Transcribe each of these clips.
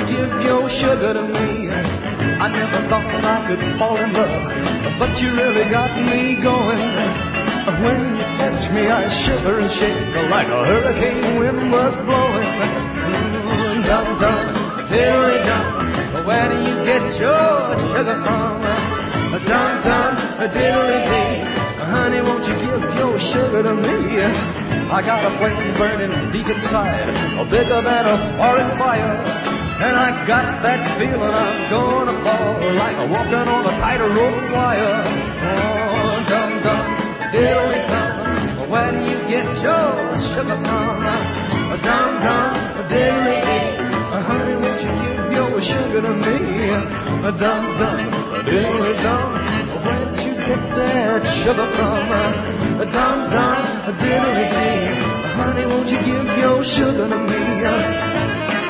give your sugar to me? I never thought I could fall in love, but you really got me going. When you touch me, I shiver and shake like a hurricane wind was blowing. Dum-dum, diddly-dum, where do you get your sugar from? Dum-dum, diddly-dee, honey, won't you give your sugar to me? I got a flame burning deep inside, bigger than a forest fire. And I got that feeling I'm gonna fall like walking on a tightrope wire. Oh, dum-dum, diddly-dum, where do you get your sugar from? Dum-dum, diddly-dee, honey, won't you give your sugar to me? Dum-dum, diddly-dum, where did you get that sugar from? Dum-dum, diddly-dee, honey, won't you give your sugar to me?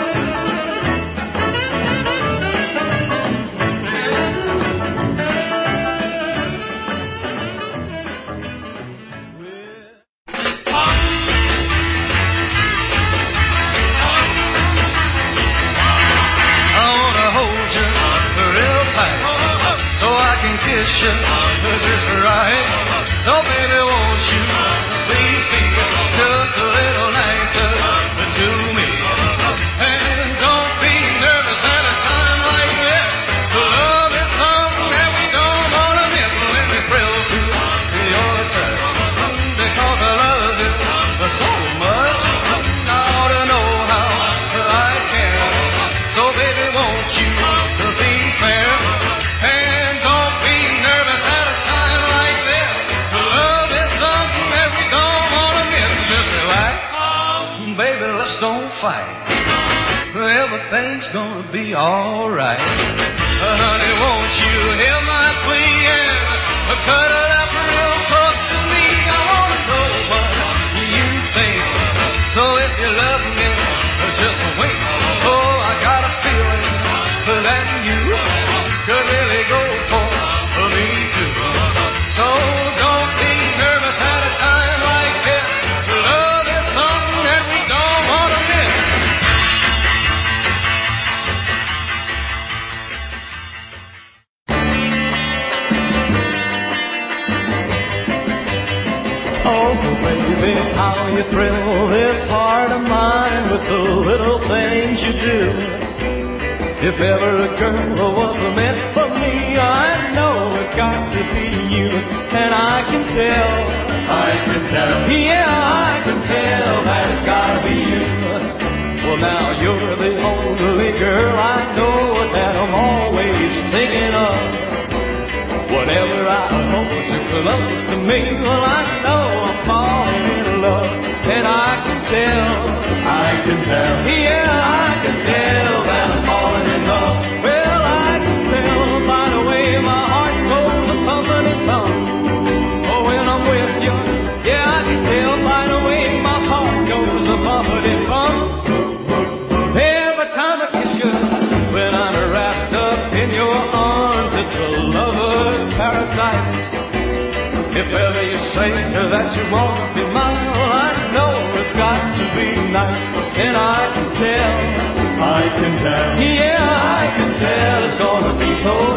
Just right. So baby, won't you please be just a little nicer to me? And don't be nervous at a time like this. Love is something that we don't want to miss when we thrill to your touch. Because I love you so much, I ought to know how I can. So baby, won't you be fair? And don't be nervous at a time like this. Love is something that we don't want to miss. Just relax, baby, let's don't fight. Everything's gonna be alright. Honey, won't you hear my plea and cuddle up real close to me? I wanna know what you think. So if you love me, just wait. Oh, I got a feeling that you could really go for me too. So don't be nervous at a time like this. Love is something that we don't want to miss. Oh, baby, how you thrill this heart of mine with the little things you do. If ever a girl was meant for me, I know it's got to be you. And I can tell, yeah, I can tell that it's got to be you. Well, now you're the only girl I know that I'm always thinking of. Whenever I hold you close to me, well, I know I'm falling in love. And I can tell, yeah, I can tell that I'm falling in love. Well, I can tell by the way my heart goes thumping and thump. Oh, when I'm with you, yeah, I can tell by the way my heart goes thumping and thump. Every time I kiss you, when I'm wrapped up in your arms, it's a lover's paradise. If ever you say that you want to be mine, well, I know it's got to be nice. And I can tell, yeah, I can tell it's gonna be so